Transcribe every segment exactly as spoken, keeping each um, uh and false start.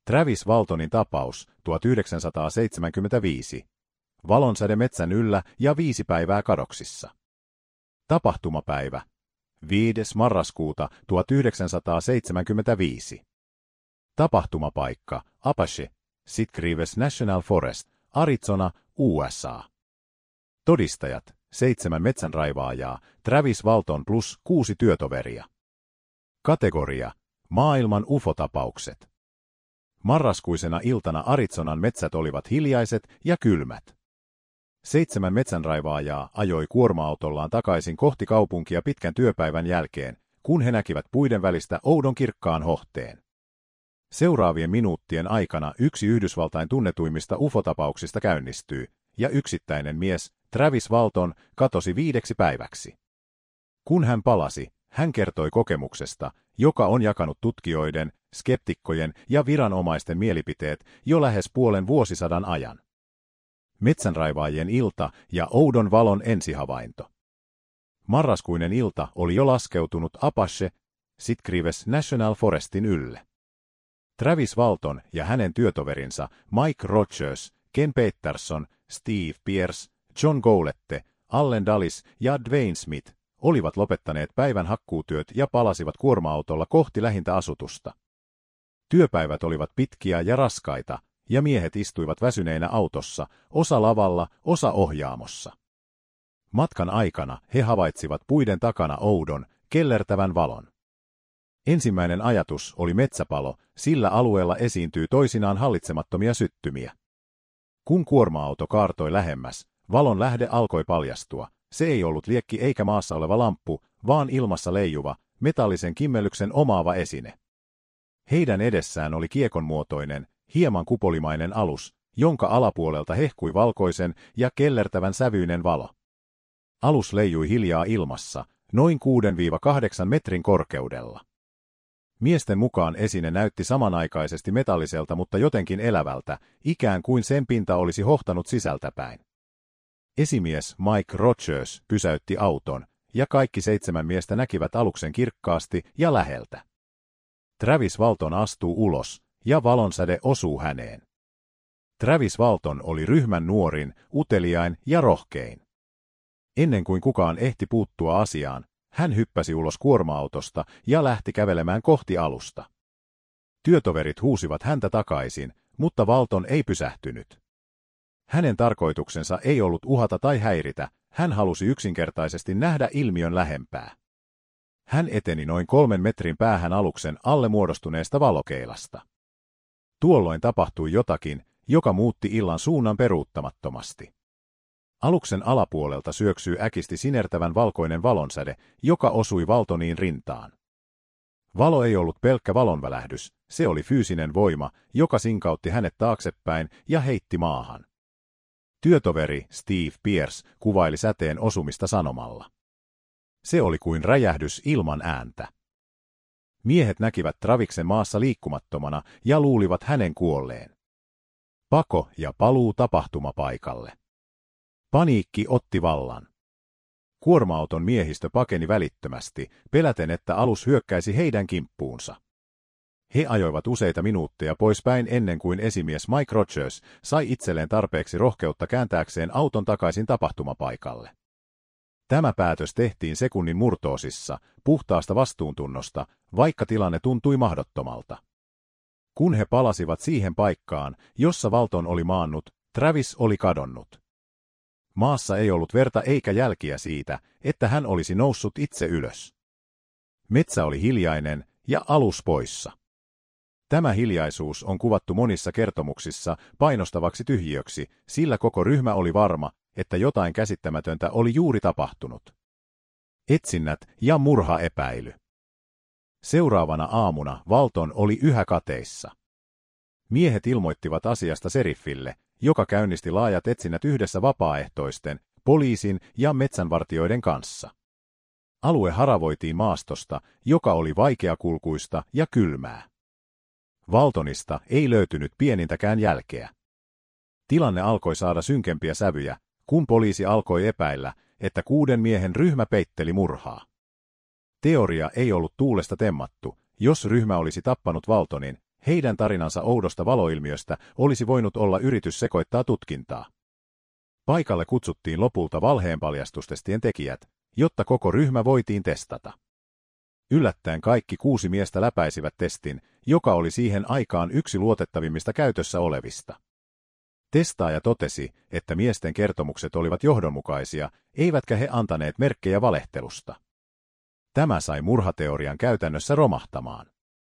Travis Waltonin tapaus tuhatyhdeksänsataaseitsemänkymmentäviisi. Valonsäde metsän yllä ja viisi päivää kadoksissa. Tapahtumapäivä. viides marraskuuta tuhatyhdeksänsataaseitsemänkymmentäviisi. Tapahtumapaikka, Apache, Sitgreaves National Forest, Arizona, U S A. Todistajat, seitsemän metsänraivaajaa, Travis Walton plus kuusi työtoveria. Kategoria, maailman U F O-tapaukset. Marraskuisena iltana Arizonan metsät olivat hiljaiset ja kylmät. Seitsemän metsänraivaajaa ajoi kuorma-autollaan takaisin kohti kaupunkia pitkän työpäivän jälkeen, kun he näkivät puiden välistä oudon kirkkaan hohteen. Seuraavien minuuttien aikana yksi Yhdysvaltain tunnetuimmista U F O-tapauksista käynnistyi, ja yksittäinen mies, Travis Walton, katosi viideksi päiväksi. Kun hän palasi, hän kertoi kokemuksesta, joka on jakanut tutkijoiden, skeptikkojen ja viranomaisten mielipiteet jo lähes puolen vuosisadan ajan. Metsänraivaajien ilta ja oudon valon ensihavainto. Marraskuinen ilta oli jo laskeutunut Apache, Sitgreaves National Forestin ylle. Travis Walton ja hänen työtoverinsa Mike Rogers, Ken Peterson, Steve Pierce, John Goulette, Allen Dulles ja Dwayne Smith olivat lopettaneet päivän hakkuutyöt ja palasivat kuorma-autolla kohti lähintä asutusta. Työpäivät olivat pitkiä ja raskaita, ja miehet istuivat väsyneinä autossa, osa lavalla, osa ohjaamossa. Matkan aikana he havaitsivat puiden takana oudon, kellertävän valon. Ensimmäinen ajatus oli metsäpalo, sillä alueella esiintyy toisinaan hallitsemattomia syttymiä. Kun kuorma-auto kaartoi lähemmäs, valon lähde alkoi paljastua. Se ei ollut liekki eikä maassa oleva lamppu, vaan ilmassa leijuva, metallisen kimmellyksen omaava esine. Heidän edessään oli kiekonmuotoinen, hieman kupolimainen alus, jonka alapuolelta hehkui valkoisen ja kellertävän sävyinen valo. Alus leijui hiljaa ilmassa, noin kuudesta kahdeksaan metrin korkeudella. Miesten mukaan esine näytti samanaikaisesti metalliselta, mutta jotenkin elävältä, ikään kuin sen pinta olisi hohtanut sisältäpäin. Esimies Mike Rogers pysäytti auton, ja kaikki seitsemän miestä näkivät aluksen kirkkaasti ja läheltä. Travis Walton astuu ulos, ja valonsäde osuu häneen. Travis Walton oli ryhmän nuorin, uteliain ja rohkein. Ennen kuin kukaan ehti puuttua asiaan, hän hyppäsi ulos kuorma-autosta ja lähti kävelemään kohti alusta. Työtoverit huusivat häntä takaisin, mutta Walton ei pysähtynyt. Hänen tarkoituksensa ei ollut uhata tai häiritä, hän halusi yksinkertaisesti nähdä ilmiön lähempää. Hän eteni noin kolmen metrin päähän aluksen alle muodostuneesta valokeilasta. Tuolloin tapahtui jotakin, joka muutti illan suunnan peruuttamattomasti. Aluksen alapuolelta syöksyi äkisti sinertävän valkoinen valonsäde, joka osui Waltoniin rintaan. Valo ei ollut pelkkä valonvälähdys, se oli fyysinen voima, joka sinkautti hänet taaksepäin ja heitti maahan. Työtoveri Steve Pierce kuvaili säteen osumista sanomalla: se oli kuin räjähdys ilman ääntä. Miehet näkivät Traviksen maassa liikkumattomana ja luulivat hänen kuolleen. Pako ja paluu tapahtumapaikalle. Paniikki otti vallan. Kuorma-auton miehistö pakeni välittömästi, peläten, että alus hyökkäisi heidän kimppuunsa. He ajoivat useita minuutteja poispäin ennen kuin esimies Mike Rogers sai itselleen tarpeeksi rohkeutta kääntääkseen auton takaisin tapahtumapaikalle. Tämä päätös tehtiin sekunnin murtoosissa, puhtaasta vastuuntunnosta, vaikka tilanne tuntui mahdottomalta. Kun he palasivat siihen paikkaan, jossa Walton oli maannut, Travis oli kadonnut. Maassa ei ollut verta eikä jälkiä siitä, että hän olisi noussut itse ylös. Metsä oli hiljainen ja alus poissa. Tämä hiljaisuus on kuvattu monissa kertomuksissa painostavaksi tyhjiöksi, sillä koko ryhmä oli varma, että jotain käsittämätöntä oli juuri tapahtunut. Etsinnät ja murhaepäily. Seuraavana aamuna Walton oli yhä kateissa. Miehet ilmoittivat asiasta seriffille, joka käynnisti laajat etsinnät yhdessä vapaaehtoisten, poliisin ja metsänvartijoiden kanssa. Alue haravoitiin maastosta, joka oli vaikeakulkuista ja kylmää. Waltonista ei löytynyt pienintäkään jälkeä. Tilanne alkoi saada synkempiä sävyjä, kun poliisi alkoi epäillä, että kuuden miehen ryhmä peitteli murhaa. Teoria ei ollut tuulesta temmattu, jos ryhmä olisi tappanut Waltonin, Heidän tarinansa oudosta valoilmiöstä olisi voinut olla yritys sekoittaa tutkintaa. Paikalle kutsuttiin lopulta valheenpaljastustestien tekijät, jotta koko ryhmä voitiin testata. Yllättäen kaikki kuusi miestä läpäisivät testin, joka oli siihen aikaan yksi luotettavimmista käytössä olevista. Testaaja totesi, että miesten kertomukset olivat johdonmukaisia, eivätkä he antaneet merkkejä valehtelusta. Tämä sai murhateorian käytännössä romahtamaan.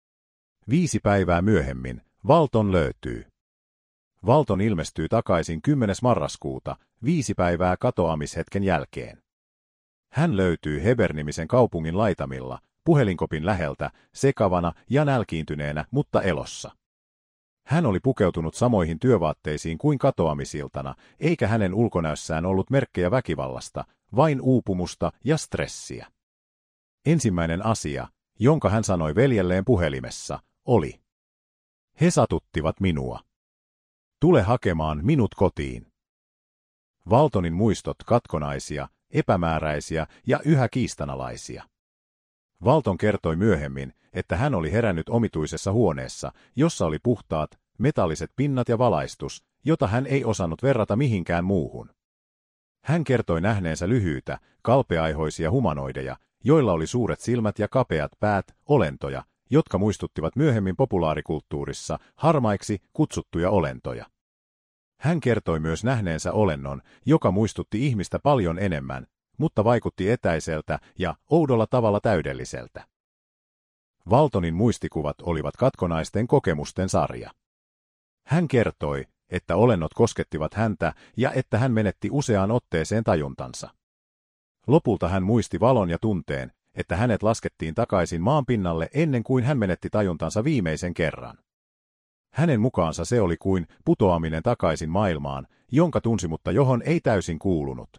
Viisi päivää myöhemmin Walton löytyy. Walton ilmestyy takaisin kymmenes marraskuuta, viisi päivää katoamishetken jälkeen. Hän löytyy Heber-nimisen kaupungin laitamilla, puhelinkopin läheltä, sekavana ja nälkiintyneenä, mutta elossa. Hän oli pukeutunut samoihin työvaatteisiin kuin katoamisiltana, eikä hänen ulkonäössään ollut merkkejä väkivallasta, vain uupumusta ja stressiä. Ensimmäinen asia, jonka hän sanoi veljelleen puhelimessa, oli: "He satuttivat minua. Tule hakemaan minut kotiin." Waltonin muistot katkonaisia, epämääräisiä ja yhä kiistanalaisia. Walton kertoi myöhemmin, että hän oli herännyt omituisessa huoneessa, jossa oli puhtaat, metalliset pinnat ja valaistus, jota hän ei osannut verrata mihinkään muuhun. Hän kertoi nähneensä lyhyitä, kalpeaihoisia humanoideja, joilla oli suuret silmät ja kapeat päät, olentoja, jotka muistuttivat myöhemmin populaarikulttuurissa harmaiksi kutsuttuja olentoja. Hän kertoi myös nähneensä olennon, joka muistutti ihmistä paljon enemmän, mutta vaikutti etäiseltä ja oudolla tavalla täydelliseltä. Waltonin muistikuvat olivat katkonaisten kokemusten sarja. Hän kertoi, että olennot koskettivat häntä ja että hän menetti useaan otteeseen tajuntansa. Lopulta hän muisti valon ja tunteen, että hänet laskettiin takaisin maan pinnalle ennen kuin hän menetti tajuntansa viimeisen kerran. Hänen mukaansa se oli kuin putoaminen takaisin maailmaan, jonka tunsi mutta johon ei täysin kuulunut.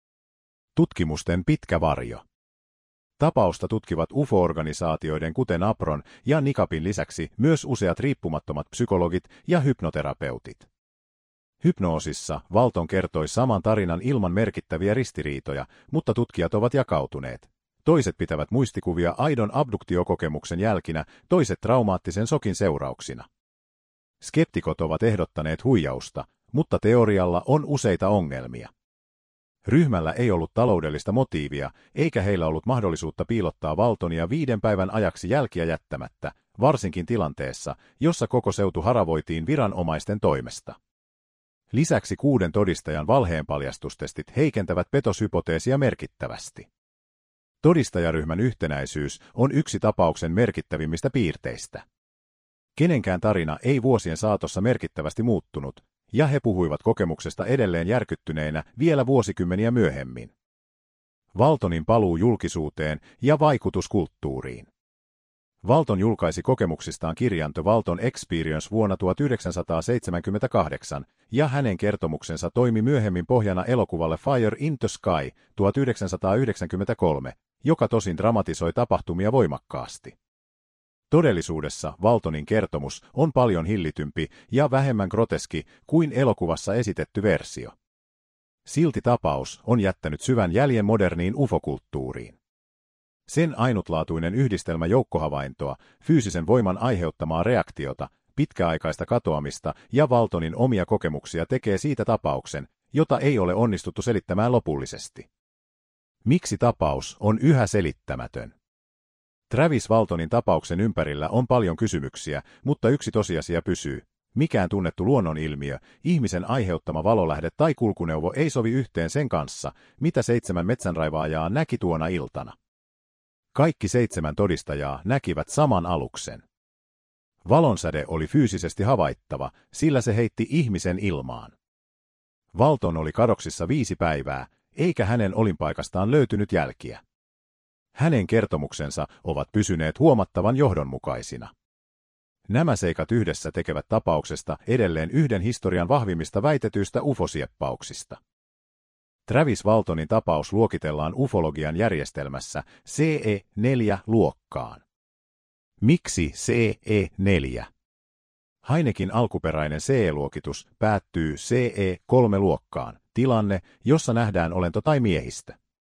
Tutkimusten pitkä varjo. Tapausta tutkivat U F O-organisaatioiden kuten APRON ja NICAPin lisäksi myös useat riippumattomat psykologit ja hypnoterapeutit. Hypnoosissa Walton kertoi saman tarinan ilman merkittäviä ristiriitoja, mutta tutkijat ovat jakautuneet. Toiset pitävät muistikuvia aidon abduktiokokemuksen jälkinä, toiset traumaattisen sokin seurauksina. Skeptikot ovat ehdottaneet huijausta, mutta teorialla on useita ongelmia. Ryhmällä ei ollut taloudellista motiivia, eikä heillä ollut mahdollisuutta piilottaa Waltonia viiden päivän ajaksi jälkiä jättämättä, varsinkin tilanteessa, jossa koko seutu haravoitiin viranomaisten toimesta. Lisäksi kuuden todistajan valheenpaljastustestit heikentävät petoshypoteesia merkittävästi. Todistajaryhmän yhtenäisyys on yksi tapauksen merkittävimmistä piirteistä. Kenenkään tarina ei vuosien saatossa merkittävästi muuttunut, ja he puhuivat kokemuksesta edelleen järkyttyneinä vielä vuosikymmeniä myöhemmin. Waltonin paluu julkisuuteen ja vaikutus kulttuuriin. Walton julkaisi kokemuksistaan kirjan The Walton Experience vuonna tuhatyhdeksänsataaseitsemänkymmentäkahdeksan, ja hänen kertomuksensa toimi myöhemmin pohjana elokuvalle Fire in the Sky tuhatyhdeksänsataayhdeksänkymmentäkolme, joka tosin dramatisoi tapahtumia voimakkaasti. Todellisuudessa Waltonin kertomus on paljon hillitympi ja vähemmän groteski kuin elokuvassa esitetty versio. Silti tapaus on jättänyt syvän jäljen moderniin U F O-kulttuuriin. Sen ainutlaatuinen yhdistelmä joukkohavaintoa, fyysisen voiman aiheuttamaa reaktiota, pitkäaikaista katoamista ja Waltonin omia kokemuksia tekee siitä tapauksen, jota ei ole onnistuttu selittämään lopullisesti. Miksi tapaus on yhä selittämätön? Travis Waltonin tapauksen ympärillä on paljon kysymyksiä, mutta yksi tosiasia pysyy. Mikään tunnettu luonnonilmiö, ihmisen aiheuttama valolähde tai kulkuneuvo ei sovi yhteen sen kanssa, mitä seitsemän metsänraivaajaa näki tuona iltana. Kaikki seitsemän todistajaa näkivät saman aluksen. Valonsäde oli fyysisesti havaittava, sillä se heitti ihmisen ilmaan. Walton oli kadoksissa viisi päivää, eikä hänen olinpaikastaan löytynyt jälkiä. Hänen kertomuksensa ovat pysyneet huomattavan johdonmukaisina. Nämä seikat yhdessä tekevät tapauksesta edelleen yhden historian vahvimmista väitetyistä ufosieppauksista. Travis Waltonin tapaus luokitellaan ufologian järjestelmässä C E neljä luokkaan. Miksi C E neljä? Heinekin alkuperäinen C E-luokitus päättyy C E kolme luokkaan, tilanne, jossa nähdään olento tai miehistö.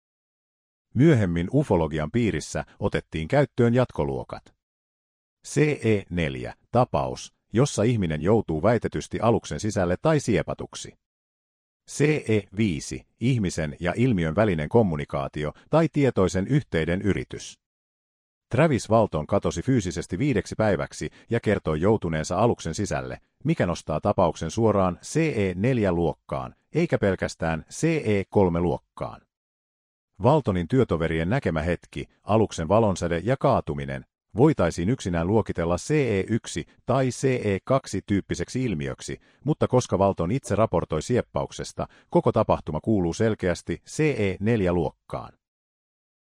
Myöhemmin ufologian piirissä otettiin käyttöön jatkoluokat. C E neljä tapaus, jossa ihminen joutuu väitetysti aluksen sisälle tai siepatuksi. C E viisi. Ihmisen ja ilmiön välinen kommunikaatio tai tietoisen yhteyden yritys. Travis Walton katosi fyysisesti viideksi päiväksi ja kertoi joutuneensa aluksen sisälle, mikä nostaa tapauksen suoraan C E neljä luokkaan, eikä pelkästään C E kolme luokkaan. Waltonin työtoverien näkemä hetki, aluksen valonsäde ja kaatuminen, voitaisiin yksinään luokitella C E yksi tai C E kaksi tyyppiseksi ilmiöksi, mutta koska Walton itse raportoi sieppauksesta, koko tapahtuma kuuluu selkeästi C E neljä luokkaan.